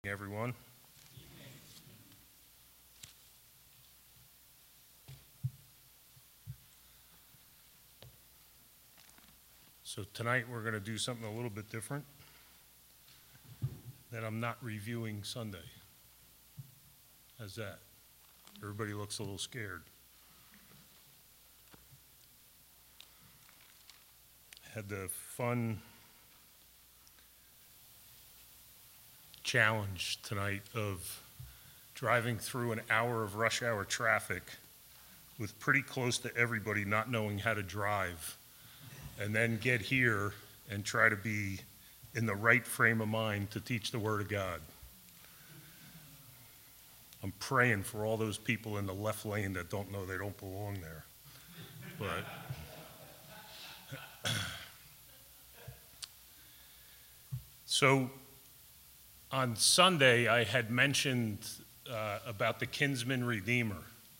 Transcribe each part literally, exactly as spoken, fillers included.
Everyone. So tonight we're going to do something a little bit different, that I'm not reviewing Sunday. How's that? Everybody looks a little scared. Had the fun challenge tonight of driving through an hour of rush hour traffic with pretty close to everybody not knowing how to drive, and then get here and try to be in the right frame of mind to teach the Word of God. I'm praying for all those people in the left lane that don't know they don't belong there. But so on Sunday, I had mentioned uh, about the kinsman redeemer.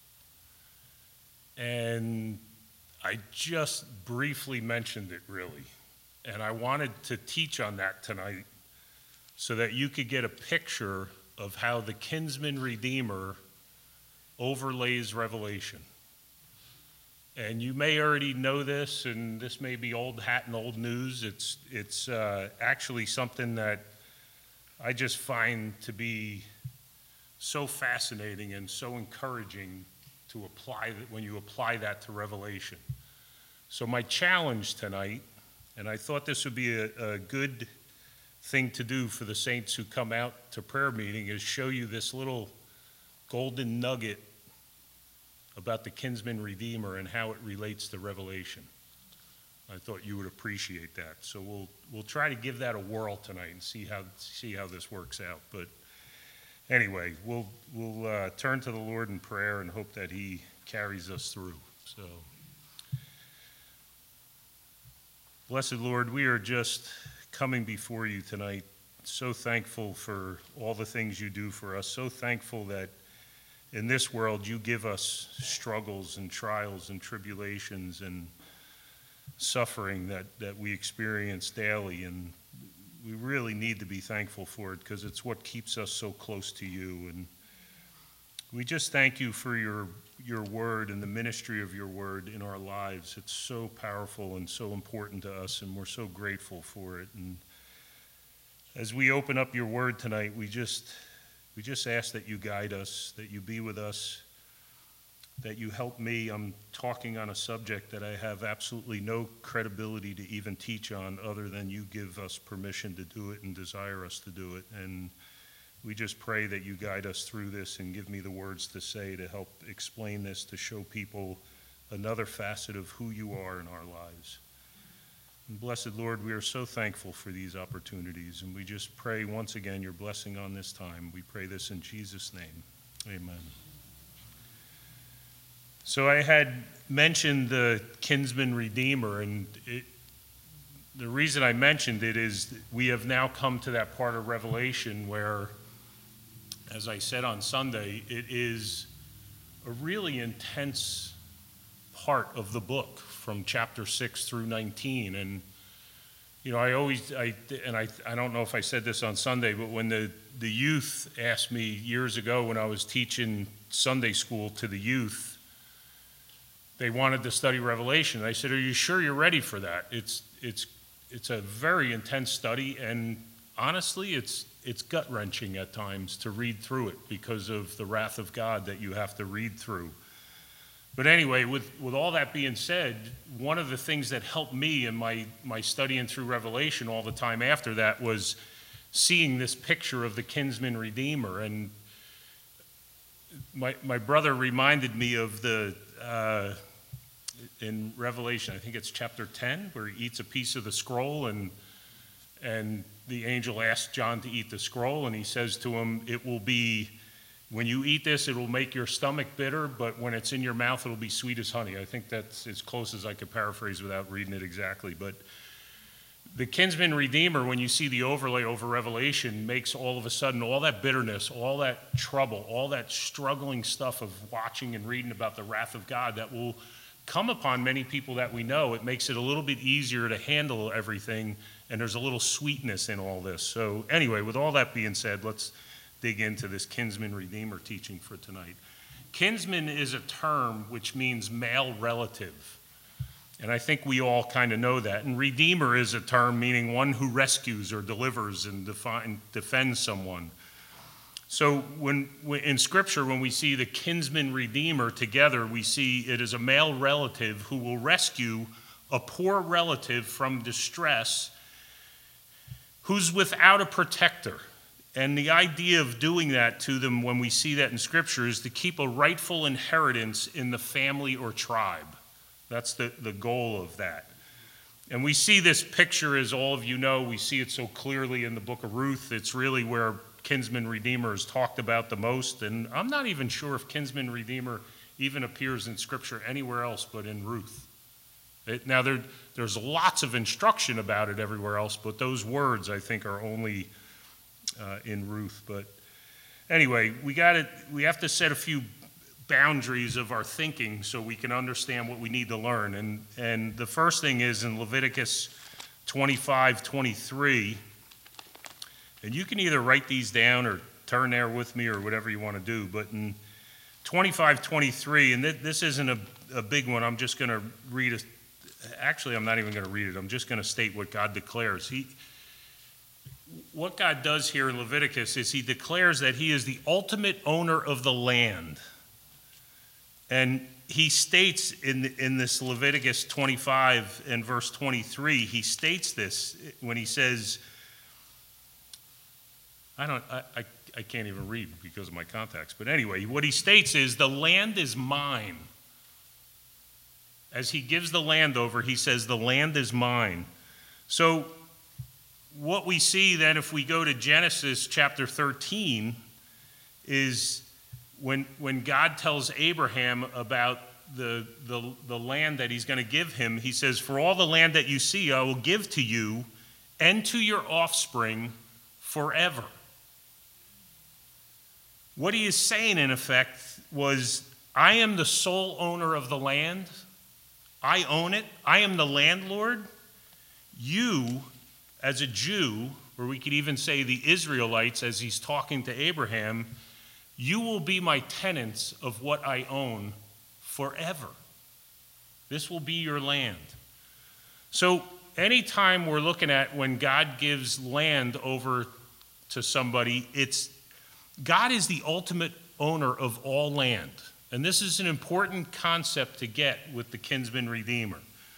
And I just briefly mentioned it, really. And I wanted to teach on that tonight so that you could get a picture of how the kinsman redeemer overlays Revelation. And you may already know this, and this may be old hat and old news. It's, it's uh, actually something that I just find to be so fascinating and so encouraging to apply that when you apply that to Revelation. So my challenge tonight, and I thought this would be a, a good thing to do for the saints who come out to prayer meeting, is show you this little golden nugget about the kinsman redeemer and how it relates to Revelation. I thought you would appreciate that. So we'll we'll try to give that a whirl tonight and see how see how this works out. But anyway, we'll we'll uh, turn to the Lord in prayer and hope that He carries us through. So, blessed Lord, we are just coming before you tonight, so thankful for all the things you do for us, so thankful that in this world you give us struggles and trials and tribulations and suffering that, that we experience daily, and we really need to be thankful for it because it's what keeps us so close to you. And we just thank you for your your word and the ministry of your word in our lives. It's so powerful and so important to us, and we're so grateful for it. And as we open up your word tonight, we just we just ask that you guide us, that you be with us, that you help me. I'm talking on a subject that I have absolutely no credibility to even teach on, other than you give us permission to do it and desire us to do it. And we just pray that you guide us through this and give me the words to say to help explain this, to show people another facet of who you are in our lives. And blessed Lord, we are so thankful for these opportunities, and we just pray once again your blessing on this time. We pray this in Jesus' name. Amen. So I had mentioned the kinsman redeemer, and it, the reason I mentioned it is we have now come to that part of Revelation where, as I said on Sunday, it is a really intense part of the book from chapter six through nineteen. And, you know, I always, I and I, I don't know if I said this on Sunday, but when the, the youth asked me years ago when I was teaching Sunday school to the youth, they wanted to study Revelation. I said, are you sure you're ready for that? It's it's it's a very intense study, and honestly, it's it's gut-wrenching at times to read through it because of the wrath of God that you have to read through. But anyway, with, with all that being said, one of the things that helped me in my, my studying through Revelation all the time after that was seeing this picture of the kinsman redeemer. And my my brother reminded me of the uh, in Revelation, I think it's chapter ten, where he eats a piece of the scroll, and and the angel asks John to eat the scroll, and he says to him, it will be, when you eat this, it will make your stomach bitter, but when it's in your mouth, it'll be sweet as honey. I think that's as close as I could paraphrase without reading it exactly. But the kinsman redeemer, when you see the overlay over Revelation, makes all of a sudden all that bitterness, all that trouble, all that struggling stuff of watching and reading about the wrath of God that will come upon many people that we know. It makes it a little bit easier to handle everything, and there's a little sweetness in all this. So anyway, with all that being said, let's dig into this kinsman redeemer teaching for tonight. Kinsman is a term which means male relative. And I think we all kind of know that. And redeemer is a term meaning one who rescues or delivers and define, defends someone. So when, when in Scripture, when we see the kinsman redeemer together, we see it is a male relative who will rescue a poor relative from distress who's without a protector. And the idea of doing that to them when we see that in Scripture is to keep a rightful inheritance in the family or tribe. That's the, the goal of that. And we see this picture, as all of you know, we see it so clearly in the book of Ruth. It's really where kinsman redeemer is talked about the most. And I'm not even sure if kinsman redeemer even appears in Scripture anywhere else but in Ruth. It, now, there, there's lots of instruction about it everywhere else, but those words, I think, are only uh, in Ruth. But anyway, we got it. We have to set a few boundaries of our thinking so we can understand what we need to learn. And, and the first thing is in Leviticus twenty-five twenty-three, and you can either write these down or turn there with me or whatever you want to do, but in twenty-five twenty-three, and th- this isn't a, a big one, I'm just going to read a Actually, I'm not even going to read it. I'm just going to state what God declares. He, what God does here in Leviticus is he declares that he is the ultimate owner of the land. And he states in, in this Leviticus twenty-five and verse twenty-three, he states this when he says, I don't, I, I, I can't even read because of my contacts. But anyway, what he states is, the land is mine. As he gives the land over, he says, the land is mine. So what we see then, if we go to Genesis chapter thirteen, is when, when God tells Abraham about the, the, the land that he's going to give him, he says, for all the land that you see, I will give to you and to your offspring forever. What he is saying, in effect, was, I am the sole owner of the land. I own it. I am the landlord. You, as a Jew, or we could even say the Israelites, as he's talking to Abraham, you will be my tenants of what I own forever. This will be your land. So anytime we're looking at when God gives land over to somebody, it's God is the ultimate owner of all land. And this is an important concept to get with the kinsman redeemer.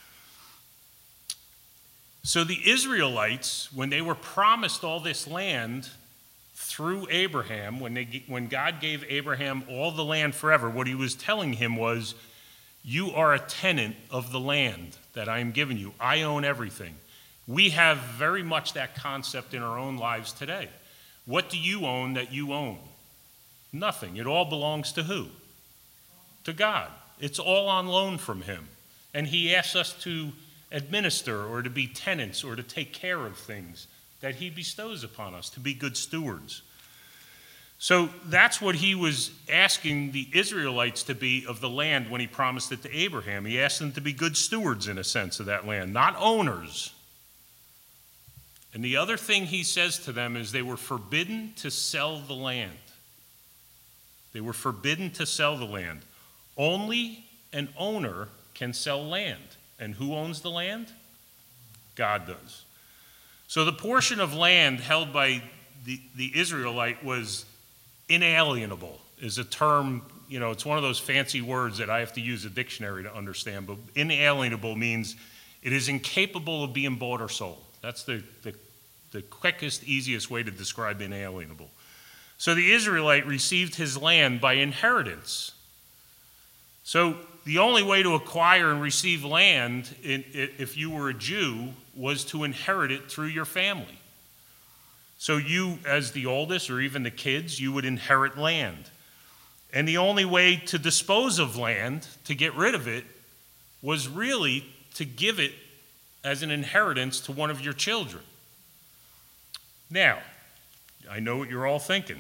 So the Israelites, when they were promised all this land through Abraham, when, they, when God gave Abraham all the land forever, what he was telling him was, you are a tenant of the land that I am giving you. I own everything. We have very much that concept in our own lives today. What do you own that you own? Nothing. It all belongs to who? To God. It's all on loan from him. And he asks us to administer or to be tenants or to take care of things that he bestows upon us, to be good stewards. So that's what he was asking the Israelites to be of the land when he promised it to Abraham. He asked them to be good stewards, in a sense, of that land, not owners. And the other thing he says to them is they were forbidden to sell the land. They were forbidden to sell the land. Only an owner can sell land. And who owns the land? God does. So the portion of land held by the, the Israelite was inalienable, is a term, you know, it's one of those fancy words that I have to use a dictionary to understand, but inalienable means it is incapable of being bought or sold. That's the, the, the quickest, easiest way to describe inalienable. So the Israelite received his land by inheritance. So the only way to acquire and receive land, in, if you were a Jew, was to inherit it through your family. So you, as the oldest, or even the kids, you would inherit land. And the only way to dispose of land, to get rid of it, was really to give it as an inheritance to one of your children. Now, I know what you're all thinking.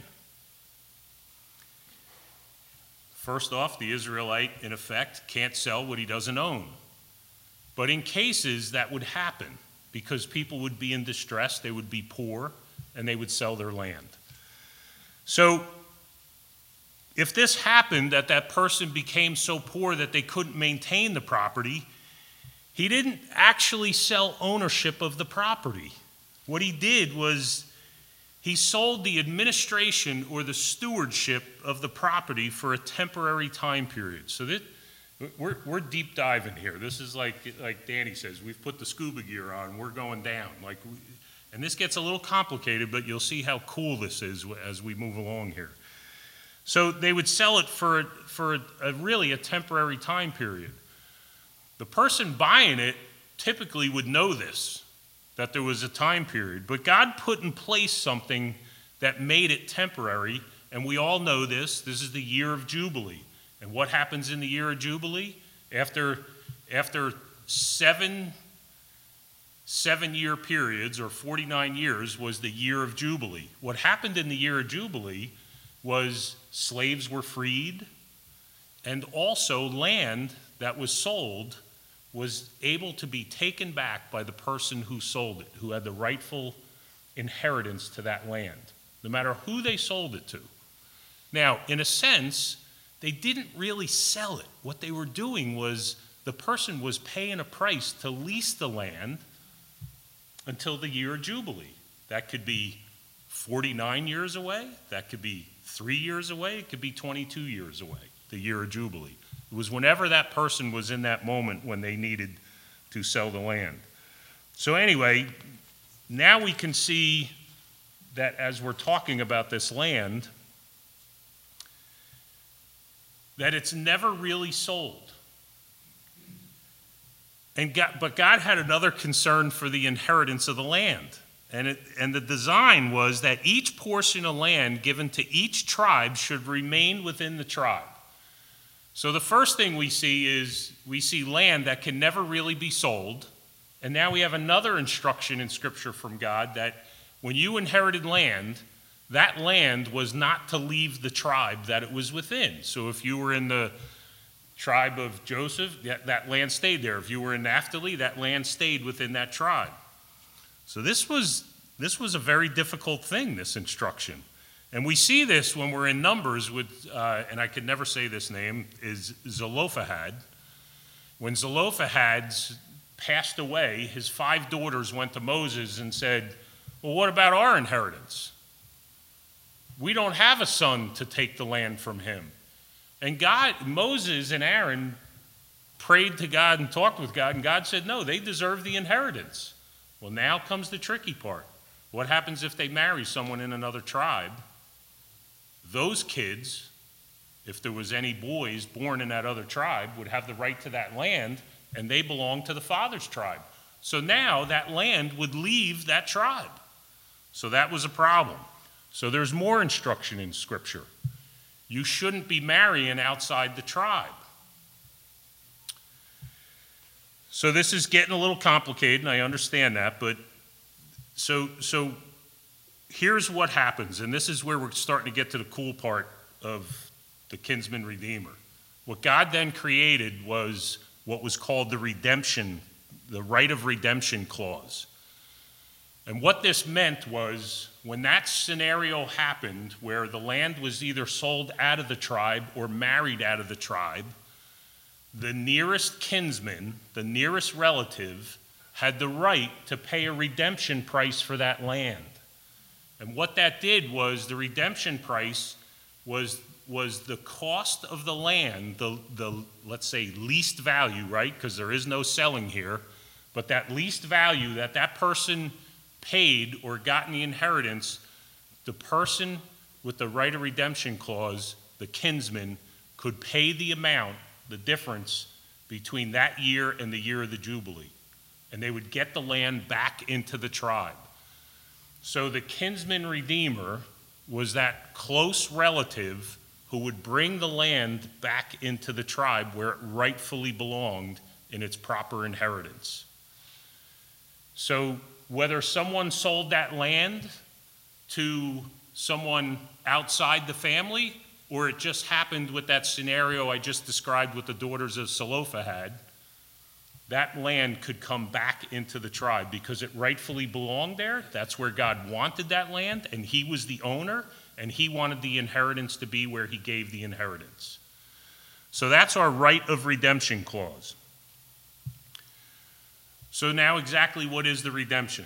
First off, the Israelite, in effect, can't sell what he doesn't own. But in cases that would happen, because people would be in distress, they would be poor, and they would sell their land. So if this happened, that that person became so poor that they couldn't maintain the property, he didn't actually sell ownership of the property. What he did was he sold the administration or the stewardship of the property for a temporary time period. So that we're, we're deep diving here. This is like, like Danny says, we've put the scuba gear on, we're going down. Like, we, and this gets a little complicated, but you'll see how cool this is as we move along here. So they would sell it for, for a, a really a temporary time period. The person buying it typically would know this, that there was a time period, but God put in place something that made it temporary, and we all know this. This is the year of Jubilee. And what happens in the year of Jubilee? After, after seven seven-year periods, or forty-nine years, was the year of Jubilee. What happened in the year of Jubilee was slaves were freed, and also land that was sold was able to be taken back by the person who sold it, who had the rightful inheritance to that land, no matter who they sold it to. Now, in a sense, they didn't really sell it. What they were doing was the person was paying a price to lease the land until the year of Jubilee. That could be forty-nine years away, that could be three years away, it could be twenty-two years away, the year of Jubilee. It was whenever that person was in that moment when they needed to sell the land. So anyway, now we can see that as we're talking about this land, that it's never really sold. And God, but God had another concern for the inheritance of the land. And, it, and the design was that each portion of land given to each tribe should remain within the tribe. So the first thing we see is we see land that can never really be sold. And now we have another instruction in Scripture from God that when you inherited land, that land was not to leave the tribe that it was within. So if you were in the tribe of Joseph, that, that land stayed there. If you were in Naphtali, that land stayed within that tribe. So this was, this was a very difficult thing, this instruction. And we see this when we're in Numbers with, uh, and I could never say this name, is Zelophehad. When Zelophehad passed away, his five daughters went to Moses and said, well, what about our inheritance? We don't have a son to take the land from him. And God, Moses and Aaron prayed to God and talked with God, and God said, no, they deserve the inheritance. Well, now comes the tricky part. What happens if they marry someone in another tribe? Those kids, if there was any boys born in that other tribe, would have the right to that land, and they belong to the father's tribe. So now that land would leave that tribe. So that was a problem. So there's more instruction in Scripture. You shouldn't be marrying outside the tribe. So this is getting a little complicated, and I understand that, but so so here's what happens, and this is where we're starting to get to the cool part of the kinsman redeemer. What God then created was what was called the redemption, the right of redemption clause. And what this meant was when that scenario happened where the land was either sold out of the tribe or married out of the tribe, the nearest kinsman, the nearest relative, had the right to pay a redemption price for that land. And what that did was the redemption price was, was the cost of the land, the, the let's say least value, right? Because there is no selling here, but that least value that that person paid or got in the inheritance, the person with the right of redemption clause, the kinsman, could pay the amount, the difference between that year and the year of the Jubilee. And they would get the land back into the tribe. So the kinsman redeemer was that close relative who would bring the land back into the tribe where it rightfully belonged in its proper inheritance. So whether someone sold that land to someone outside the family, or it just happened with that scenario I just described with the daughters of Zelophehad, that land could come back into the tribe because it rightfully belonged there. That's where God wanted that land, and he was the owner, and he wanted the inheritance to be where he gave the inheritance. So that's our right of redemption clause. So now exactly what is the redemption?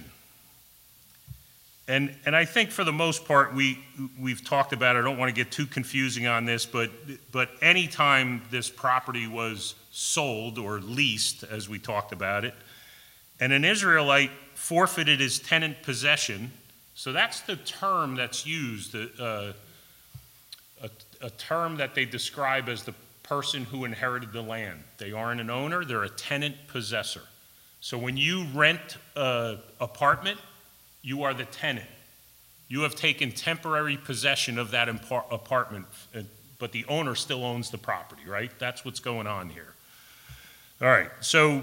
And and I think for the most part we we've talked about it. I don't want to get too confusing on this, but but anytime this property was sold or leased, as we talked about it, and an Israelite forfeited his tenant possession, so that's the term that's used, uh, a, a term that they describe as the person who inherited the land. They aren't an owner, they're a tenant possessor. So when you rent an apartment, you are the tenant. You have taken temporary possession of that impar- apartment, but the owner still owns the property, right? That's what's going on here. All right, so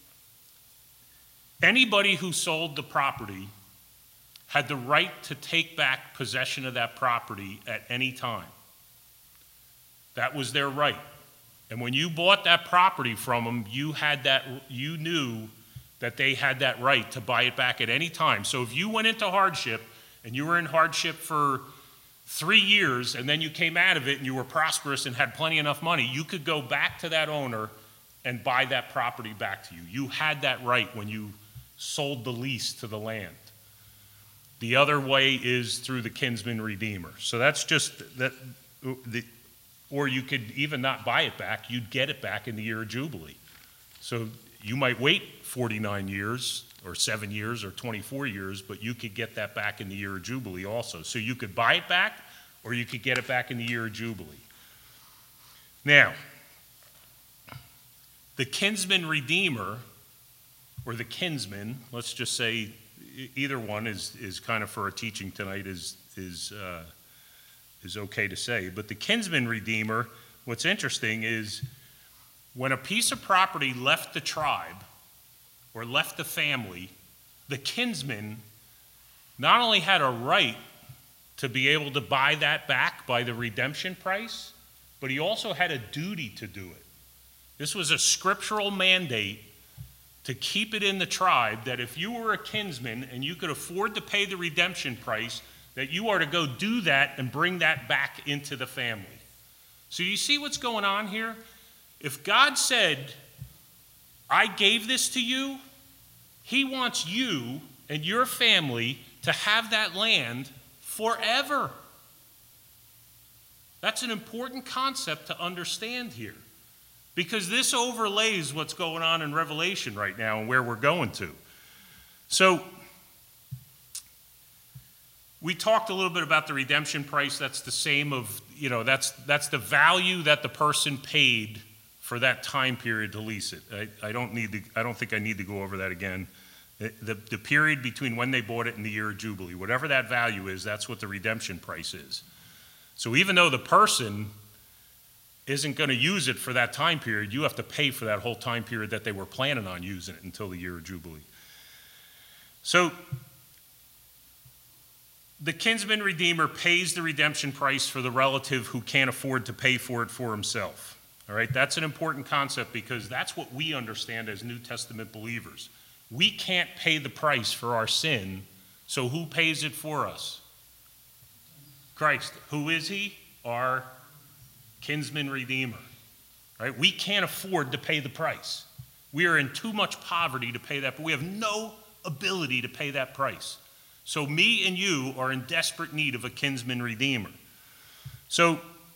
anybody who sold the property had the right to take back possession of that property at any time. That was their right. And when you bought that property from them, you had that, you knew that they had that right to buy it back at any time. So if you went into hardship and you were in hardship for three years and then you came out of it and you were prosperous and had plenty enough money, you could go back to that owner and buy that property back to you. You had that right when you sold the lease to the land. The other way is through the kinsman redeemer. So that's just that, the, or you could even not buy it back, you'd get it back in the year of Jubilee. So you might wait forty-nine years or seven years or twenty-four years, but you could get that back in the year of Jubilee also. So you could buy it back or you could get it back in the year of Jubilee. Now, the kinsman redeemer, or the kinsman, let's just say either one is, is kind of for a teaching tonight is, is, uh, is okay to say. But the kinsman redeemer, what's interesting is when a piece of property left the tribe or left the family, the kinsman not only had a right to be able to buy that back by the redemption price, but he also had a duty to do it. This was a scriptural mandate to keep it in the tribe that if you were a kinsman and you could afford to pay the redemption price, that you are to go do that and bring that back into the family. So you see what's going on here? If God said, I gave this to you, he wants you and your family to have that land forever. That's an important concept to understand here, because this overlays what's going on in Revelation right now and where we're going to. So we talked a little bit about the redemption price. That's the same of, you know, that's that's the value that the person paid for that time period to lease it. I, I don't need to, I don't think I need to go over that again. The, the, the period between when they bought it and the year of Jubilee, whatever that value is, that's what the redemption price is. So even though the person isn't going to use it for that time period, you have to pay for that whole time period that they were planning on using it until the year of Jubilee. So the kinsman redeemer pays the redemption price for the relative who can't afford to pay for it for himself. All right, that's an important concept because that's what we understand as New Testament believers. We can't pay the price for our sin, so who pays it for us? Christ. Who is he? Our kinsman redeemer. Right? We can't afford to pay the price. We are in too much poverty to pay that, but we have no ability to pay that price. So me and you are in desperate need of a kinsman redeemer. So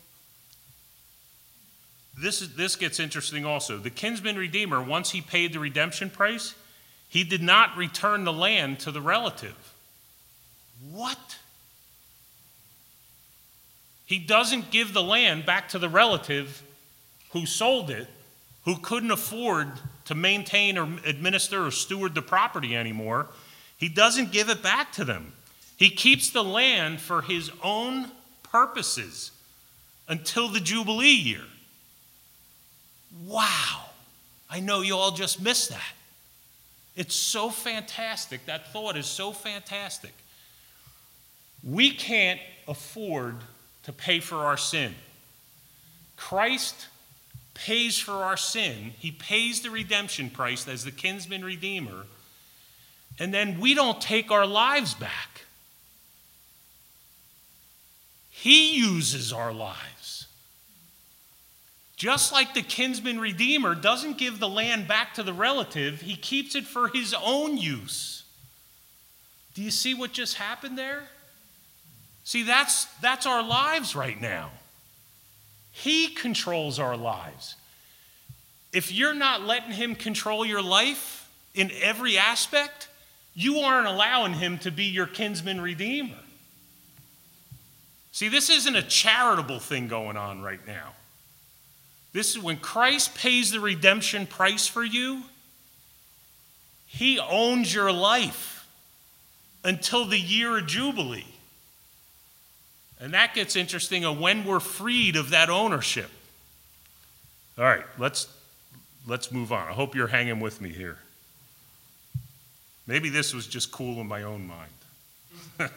this is this gets interesting also. The kinsman redeemer, once he paid the redemption price, he did not return the land to the relative. What? He doesn't give the land back to the relative who sold it, who couldn't afford to maintain or administer or steward the property anymore. He doesn't give it back to them. He keeps the land for his own purposes until the Jubilee year. Wow. I know you all just missed that. It's so fantastic. That thought is so fantastic. We can't afford to pay for our sin. Christ pays for our sin. He pays the redemption price as the kinsman redeemer. And then we don't take our lives back. He uses our lives. Just like the kinsman redeemer doesn't give the land back to the relative, he keeps it for his own use. Do you see what just happened there? See, that's, that's our lives right now. He controls our lives. If you're not letting him control your life in every aspect, you aren't allowing him to be your kinsman redeemer. See, this isn't a charitable thing going on right now. This is when Christ pays the redemption price for you, he owns your life until the year of Jubilee. And that gets interesting on when we're freed of that ownership. All right, let's, let's move on. I hope you're hanging with me here. Maybe this was just cool in my own mind.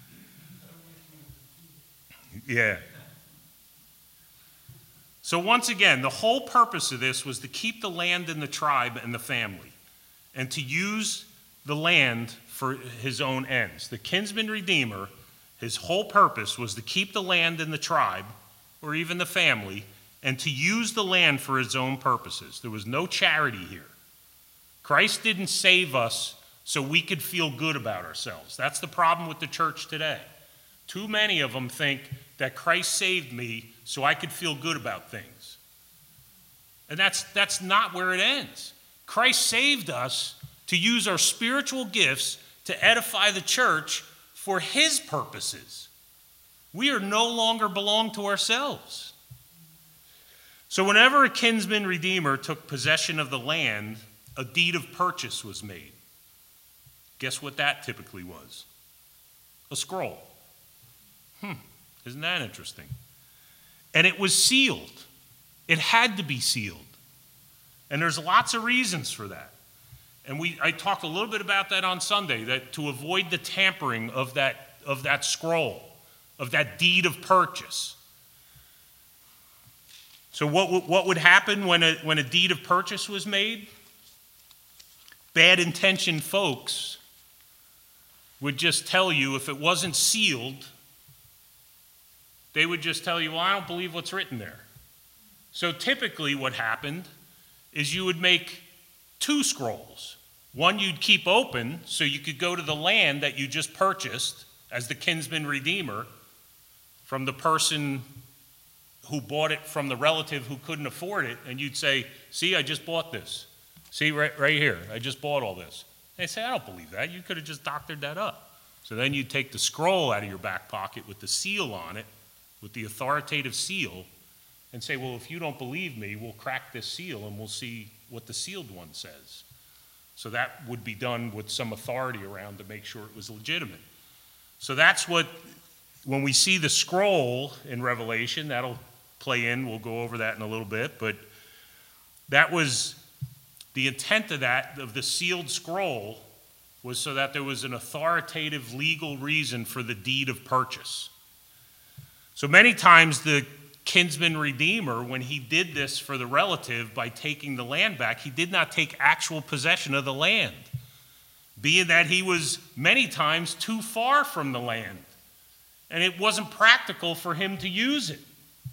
Yeah. So once again, the whole purpose of this was to keep the land and the tribe and the family, and to use the land for his own ends. The kinsman redeemer, his whole purpose was to keep the land and the tribe, or even the family, and to use the land for his own purposes. There was no charity here. Christ didn't save us so we could feel good about ourselves. That's the problem with the church today. Too many of them think that Christ saved me so I could feel good about things. And that's, that's not where it ends. Christ saved us to use our spiritual gifts to edify the church for his purposes. We are no longer belong to ourselves. So whenever a kinsman redeemer took possession of the land, a deed of purchase was made. Guess what that typically was? A scroll. Hmm, isn't that interesting? And it was sealed. It had to be sealed. And there's lots of reasons for that. And we I talked a little bit about that on Sunday, that to avoid the tampering of that, of that scroll, of that deed of purchase. So what, what would happen when a, when a deed of purchase was made? Bad-intentioned folks would just tell you, if it wasn't sealed, they would just tell you, well, I don't believe what's written there. So typically what happened is you would make two scrolls. One you'd keep open so you could go to the land that you just purchased as the kinsman redeemer from the person who bought it from the relative who couldn't afford it, and you'd say, see, I just bought this. See, right, right here, I just bought all this. They say, I don't believe that. You could have just doctored that up. So then you'd take the scroll out of your back pocket with the seal on it, with the authoritative seal, and say, well, if you don't believe me, we'll crack this seal and we'll see what the sealed one says. So that would be done with some authority around to make sure it was legitimate. So that's what, when we see the scroll in Revelation, that'll play in, we'll go over that in a little bit, but that was, the intent of that, of the sealed scroll, was so that there was an authoritative legal reason for the deed of purchase. So many times the kinsman redeemer, when he did this for the relative by taking the land back, he did not take actual possession of the land, being that he was many times too far from the land, and it wasn't practical for him to use it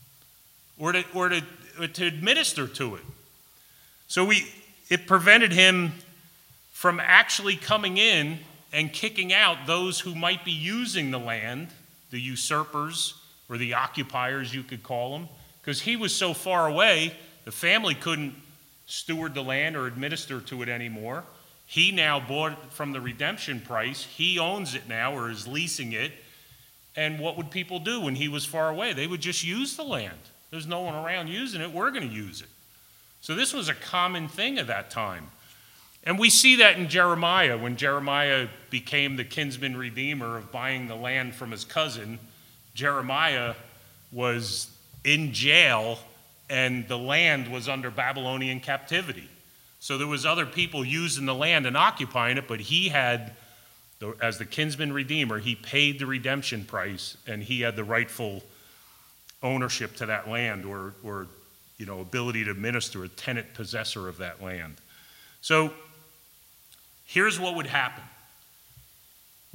or to, or to, or to administer to it. So we, it prevented him from actually coming in and kicking out those who might be using the land, the usurpers, or the occupiers, you could call them, because he was so far away, the family couldn't steward the land or administer to it anymore. He now bought it from the redemption price. He owns it now, or is leasing it. And what would people do when he was far away? They would just use the land. There's no one around using it. We're going to use it. So this was a common thing at that time. And we see that in Jeremiah, when Jeremiah became the kinsman redeemer of buying the land from his cousin. Jeremiah was in jail, and the land was under Babylonian captivity. So there was other people using the land and occupying it, but he had, as the kinsman redeemer, he paid the redemption price, and he had the rightful ownership to that land, or, or you know, ability to administer, a tenant possessor of that land. So here's what would happen.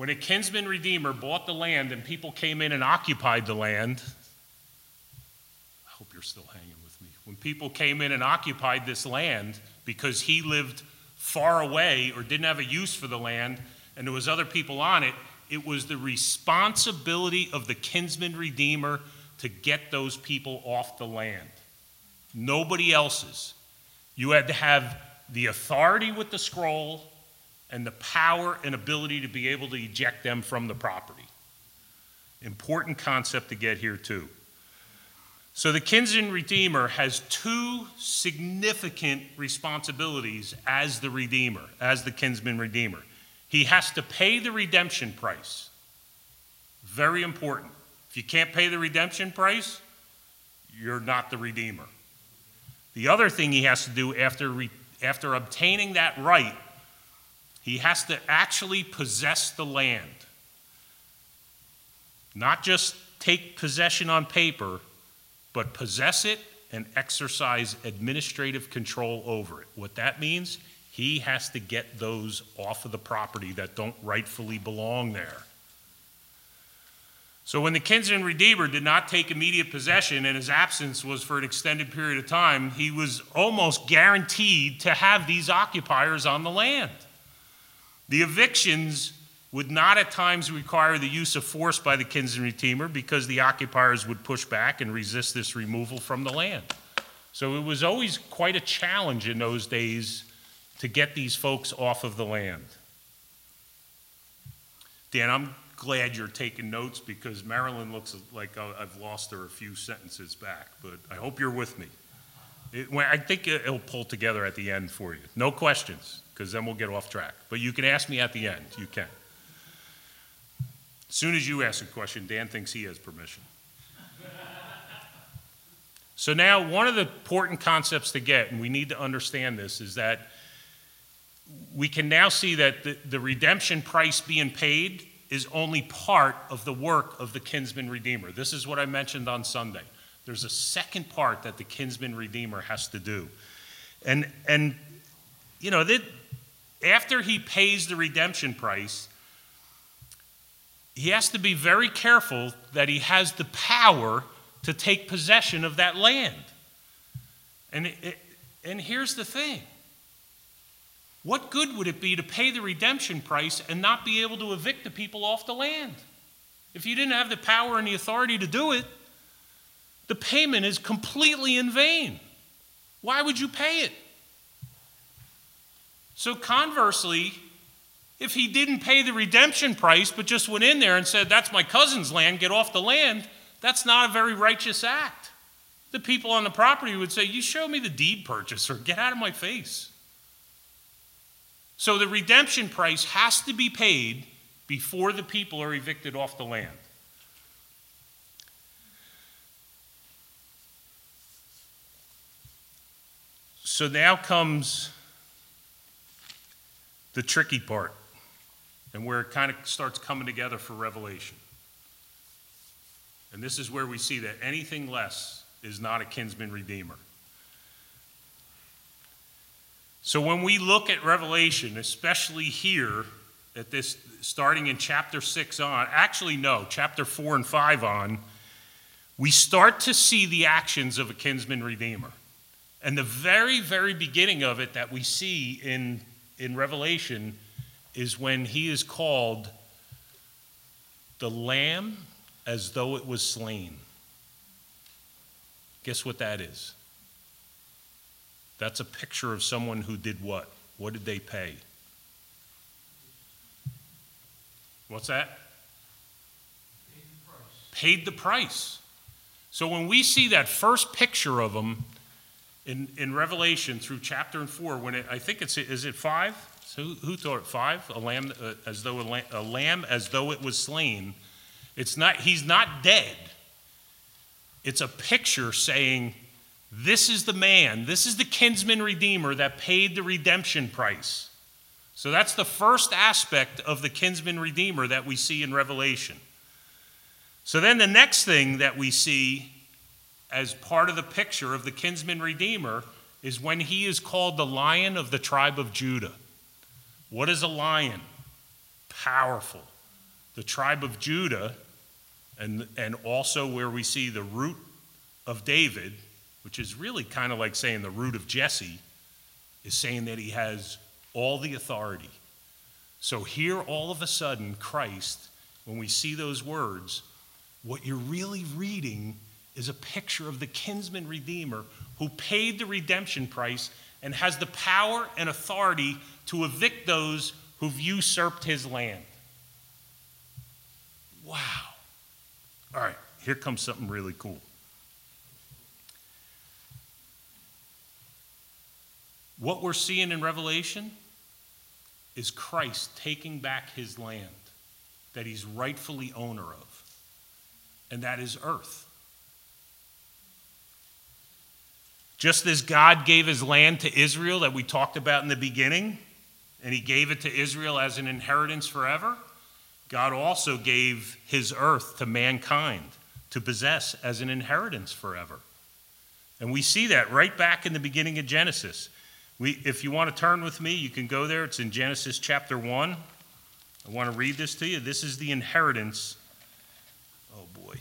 When a kinsman redeemer bought the land and people came in and occupied the land, I hope you're still hanging with me. When people came in and occupied this land because he lived far away or didn't have a use for the land and there was other people on it, it was the responsibility of the kinsman redeemer to get those people off the land. Nobody else's. You had to have the authority with the scroll and the power and ability to be able to eject them from the property. Important concept to get here too. So the kinsman redeemer has two significant responsibilities as the redeemer, as the kinsman redeemer. He has to pay the redemption price. Very important. If you can't pay the redemption price, you're not the redeemer. The other thing he has to do after, re, after obtaining that right, he has to actually possess the land. Not just take possession on paper, but possess it and exercise administrative control over it. What that means, he has to get those off of the property that don't rightfully belong there. So when the kinsman redeemer did not take immediate possession and his absence was for an extended period of time, he was almost guaranteed to have these occupiers on the land. The evictions would not at times require the use of force by the kinsman redeemer because the occupiers would push back and resist this removal from the land. So it was always quite a challenge in those days to get these folks off of the land. Dan, I'm glad you're taking notes because Marilyn looks like I've lost her a few sentences back, but I hope you're with me. It, I think it'll pull together at the end for you. No questions, because then we'll get off track. But you can ask me at the end. You can. As soon as you ask a question, Dan thinks he has permission. So now one of the important concepts to get, and we need to understand this, is that we can now see that the, the redemption price being paid is only part of the work of the kinsman redeemer. This is what I mentioned on Sunday. There's a second part that the kinsman redeemer has to do. And, and you know, that after he pays the redemption price, he has to be very careful that he has the power to take possession of that land. And, it, and here's the thing. What good would it be to pay the redemption price and not be able to evict the people off the land? If you didn't have the power and the authority to do it, the payment is completely in vain. Why would you pay it? So conversely, if he didn't pay the redemption price but just went in there and said, that's my cousin's land, get off the land, that's not a very righteous act. The people on the property would say, you show me the deed purchase or get out of my face. So the redemption price has to be paid before the people are evicted off the land. So now comes the tricky part and where it kind of starts coming together for Revelation. And this is where we see that anything less is not a kinsman redeemer. So when we look at Revelation, especially here, at this, starting in chapter six on, actually no, chapter four and five on, we start to see the actions of a kinsman redeemer. And the very, very beginning of it that we see in, in Revelation is when he is called the Lamb as though it was slain. Guess what that is? That's a picture of someone who did what? What did they pay? What's that? Paid the price. Paid the price. So when we see that first picture of him in, in Revelation through chapter four, when it, I think it's, is it five? So who, who thought it? Five? A lamb uh, as though a lamb, a lamb as though it was slain. It's not, he's not dead. It's a picture saying, this is the man, this is the kinsman redeemer that paid the redemption price. So that's the first aspect of the kinsman redeemer that we see in Revelation. So then the next thing that we see as part of the picture of the kinsman redeemer is when he is called the Lion of the tribe of Judah. What is a lion? Powerful, the tribe of Judah, and, and also where we see the root of David, which is really kind of like saying the root of Jesse, is saying that he has all the authority. So here, all of a sudden, Christ, when we see those words, what you're really reading is a picture of the kinsman redeemer who paid the redemption price and has the power and authority to evict those who've usurped his land. Wow. All right, here comes something really cool. What we're seeing in Revelation is Christ taking back his land that he's rightfully owner of, and that is earth. Just as God gave his land to Israel that we talked about in the beginning, and he gave it to Israel as an inheritance forever, God also gave his earth to mankind to possess as an inheritance forever. And we see that right back in the beginning of Genesis. We, if you want to turn with me, you can go there. It's in Genesis chapter one. I want to read this to you. This is the inheritance. Oh, boy.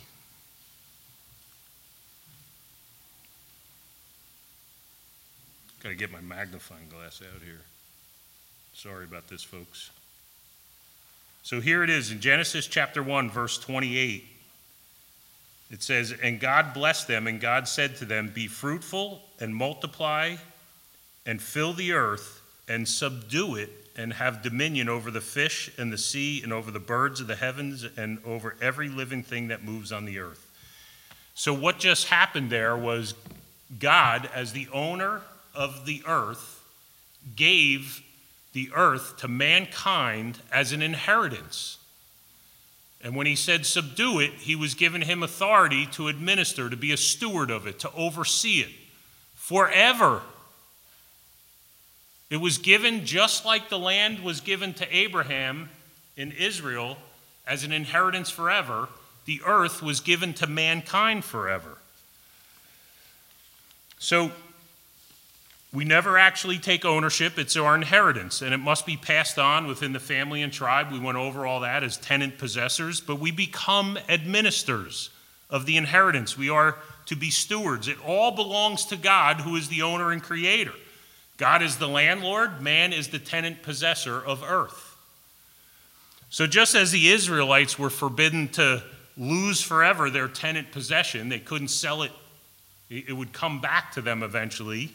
Got to get my magnifying glass out here. Sorry about this, folks. So here it is in Genesis chapter one, verse twenty-eight. It says, "And God blessed them, and God said to them, Be fruitful and multiply and fill the earth and subdue it and have dominion over the fish and the sea and over the birds of the heavens and over every living thing that moves on the earth." So what just happened there was God, as the owner of the earth, gave the earth to mankind as an inheritance. And when he said subdue it, he was giving him authority to administer, to be a steward of it, to oversee it forever. It was given just like the land was given to Abraham in Israel as an inheritance forever. The earth was given to mankind forever. So we never actually take ownership. It's our inheritance, and it must be passed on within the family and tribe. We went over all that as tenant possessors, but we become administrators of the inheritance. We are to be stewards. It all belongs to God, who is the owner and creator. God is the landlord. Man is the tenant possessor of earth. So just as the Israelites were forbidden to lose forever their tenant possession, they couldn't sell it. It would come back to them eventually.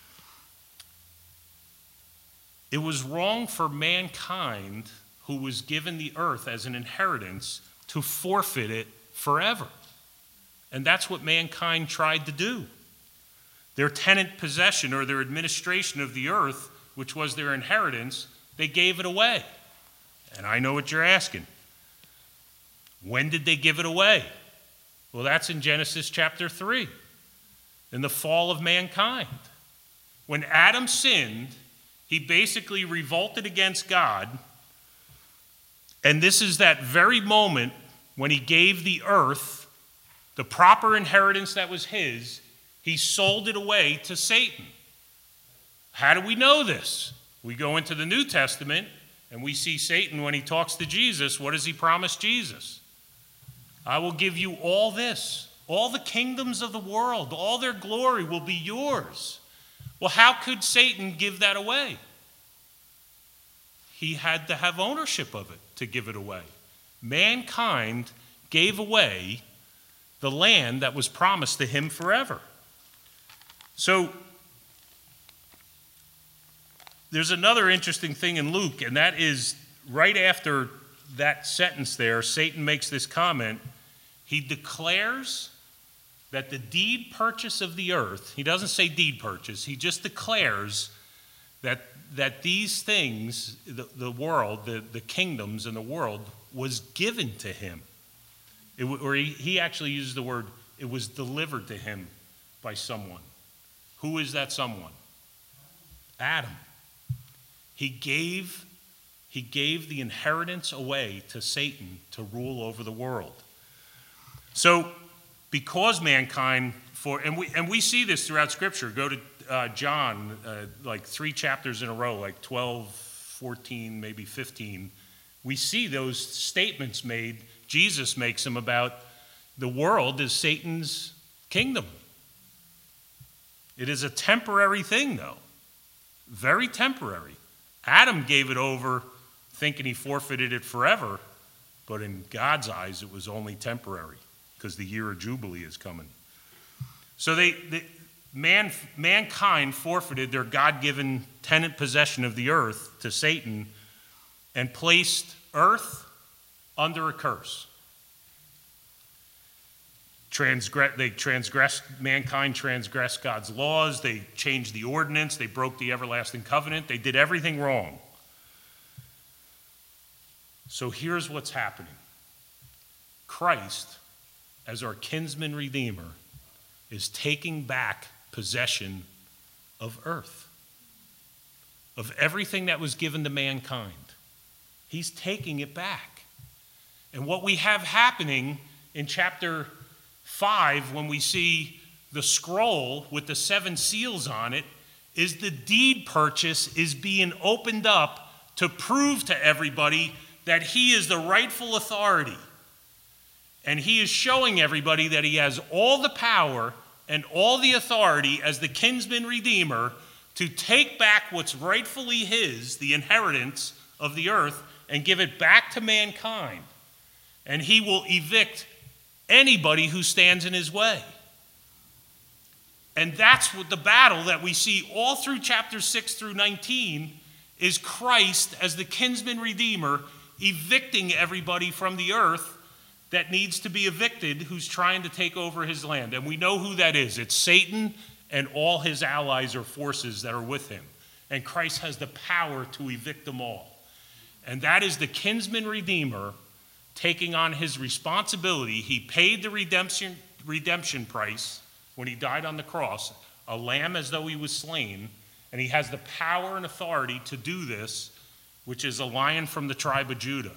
It was wrong for mankind, who was given the earth as an inheritance, to forfeit it forever. And that's what mankind tried to do. Their tenant possession, or their administration of the earth, which was their inheritance, they gave it away. And I know what you're asking. When did they give it away? Well, that's in Genesis chapter three, in the fall of mankind. When Adam sinned, he basically revolted against God, and this is that very moment when he gave the earth the proper inheritance that was his. He sold it away to Satan. How do we know this? We go into the New Testament, and we see Satan when he talks to Jesus. What does he promise Jesus? I will give you all this, all the kingdoms of the world, all their glory will be yours. Well, how could Satan give that away? He had to have ownership of it to give it away. Mankind gave away the land that was promised to him forever. So there's another interesting thing in Luke, and that is right after that sentence there, Satan makes this comment. He declares that the deed purchase of the earth, he doesn't say deed purchase, he just declares that, that these things, the, the world, the, the kingdoms in the world, was given to him. It, or he, he actually uses the word, it was delivered to him by someone. Who is that someone? Adam. He gave, he gave the inheritance away to Satan to rule over the world. So, because mankind, for and we and we see this throughout Scripture. Go to uh, John, uh, like three chapters in a row, like twelve, fourteen, maybe fifteen, we see those statements made, Jesus makes them about the world is Satan's kingdom. It is a temporary thing, though. Very temporary. Adam gave it over thinking he forfeited it forever, but in God's eyes, it was only temporary because the year of Jubilee is coming. So they, they man, mankind forfeited their God-given tenant possession of the earth to Satan and placed earth under a curse. Transgress, they transgressed, mankind transgressed God's laws, they changed the ordinance, they broke the everlasting covenant, they did everything wrong. So here's what's happening. Christ, as our kinsman redeemer, is taking back possession of earth, of everything that was given to mankind. He's taking it back. And what we have happening in chapter five, when we see the scroll with the seven seals on it, is the deed purchase is being opened up to prove to everybody that he is the rightful authority. And he is showing everybody that he has all the power and all the authority as the kinsman redeemer to take back what's rightfully his, the inheritance of the earth, and give it back to mankind. And he will evict anybody who stands in his way. And that's what the battle that we see all through chapter six through nineteen is Christ as the kinsman redeemer evicting everybody from the earth that needs to be evicted who's trying to take over his land. And we know who that is. It's Satan and all his allies or forces that are with him. And Christ has the power to evict them all. And that is the kinsman redeemer taking on his responsibility. He paid the redemption, redemption price when he died on the cross, a lamb as though he was slain, and he has the power and authority to do this, which is a lion from the tribe of Judah.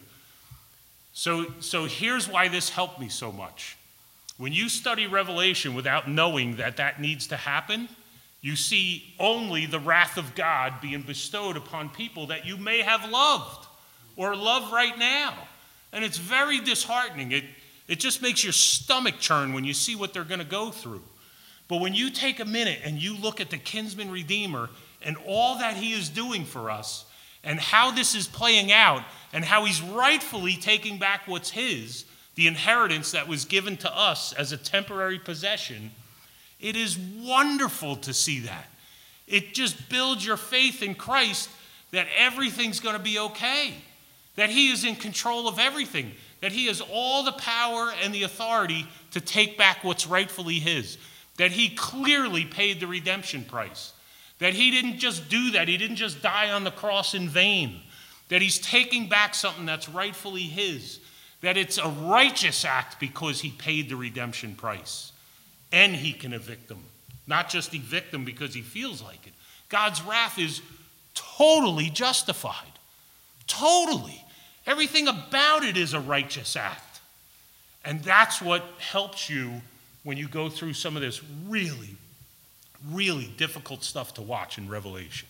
So, so here's why this helped me so much. When you study Revelation without knowing that that needs to happen, you see only the wrath of God being bestowed upon people that you may have loved or love right now. And it's very disheartening. It, it just makes your stomach churn when you see what they're going to go through. But when you take a minute and you look at the kinsman redeemer and all that he is doing for us and how this is playing out and how he's rightfully taking back what's his, the inheritance that was given to us as a temporary possession, it is wonderful to see that. It just builds your faith in Christ that everything's going to be okay. That he is in control of everything, that he has all the power and the authority to take back what's rightfully his, that he clearly paid the redemption price, that he didn't just do that, he didn't just die on the cross in vain, that he's taking back something that's rightfully his, that it's a righteous act because he paid the redemption price, and he can evict them, not just evict them because he feels like it. God's wrath is totally justified, totally. Everything about it is a righteous act. And that's what helps you when you go through some of this really, really difficult stuff to watch in Revelation.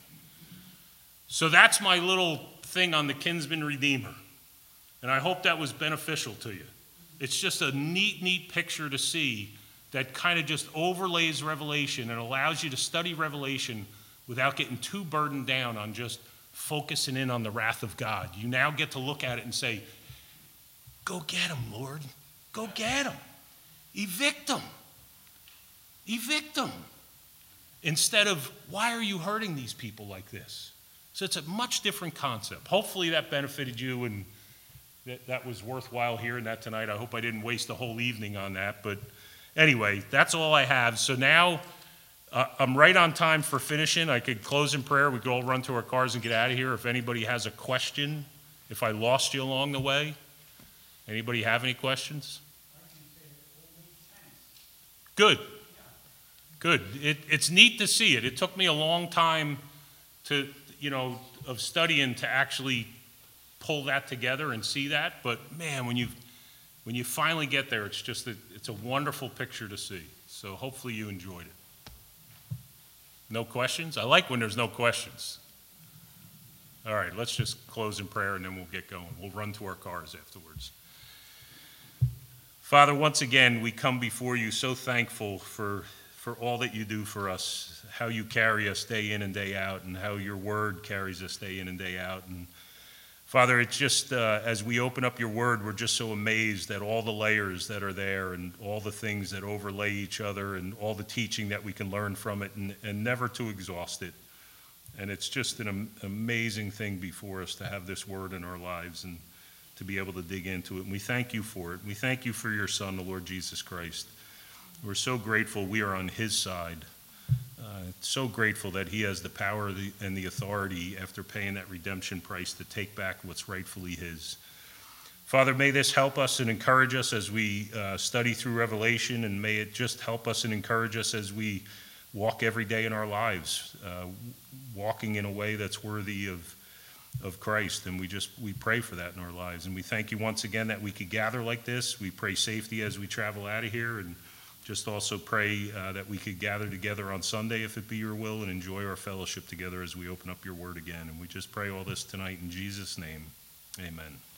So that's my little thing on the kinsman redeemer. And I hope that was beneficial to you. It's just a neat, neat picture to see that kind of just overlays Revelation and allows you to study Revelation without getting too burdened down on just focusing in on the wrath of God. You now get to look at it and say, go get him, Lord. Go get him. Evict him. Evict him. Instead of, why are you hurting these people like this? So it's a much different concept. Hopefully that benefited you and that, that was worthwhile hearing that tonight. I hope I didn't waste a whole evening on that. But anyway, that's all I have. So now Uh, I'm right on time for finishing. I could close in prayer. We could all run to our cars and get out of here. If anybody has a question, if I lost you along the way, anybody have any questions? Good. Good. It, it's neat to see it. It took me a long time to, you know, of studying to actually pull that together and see that. But man, when you when you finally get there, it's just a, it's a wonderful picture to see. So hopefully you enjoyed it. No questions? I like when there's no questions. All right, let's just close in prayer and then we'll get going. We'll run to our cars afterwards. Father, once again, we come before you so thankful for, for all that you do for us, how you carry us day in and day out, and how your word carries us day in and day out. And Father, it's just, uh, as we open up your word, we're just so amazed at all the layers that are there and all the things that overlay each other and all the teaching that we can learn from it, and, and never to exhaust it. And it's just an am- amazing thing before us to have this word in our lives and to be able to dig into it. And we thank you for it. We thank you for your Son, the Lord Jesus Christ. We're so grateful we are on his side. Uh, so grateful that he has the power and the authority after paying that redemption price to take back what's rightfully his. Father, may this help us and encourage us as we uh, study through Revelation, and may it just help us and encourage us as we walk every day in our lives, uh, walking in a way that's worthy of of Christ. And we just, we pray for that in our lives. And we thank you once again that we could gather like this. We pray safety as we travel out of here, and just also pray uh, that we could gather together on Sunday, if it be your will, and enjoy our fellowship together as we open up your word again. And we just pray all this tonight in Jesus' name. Amen.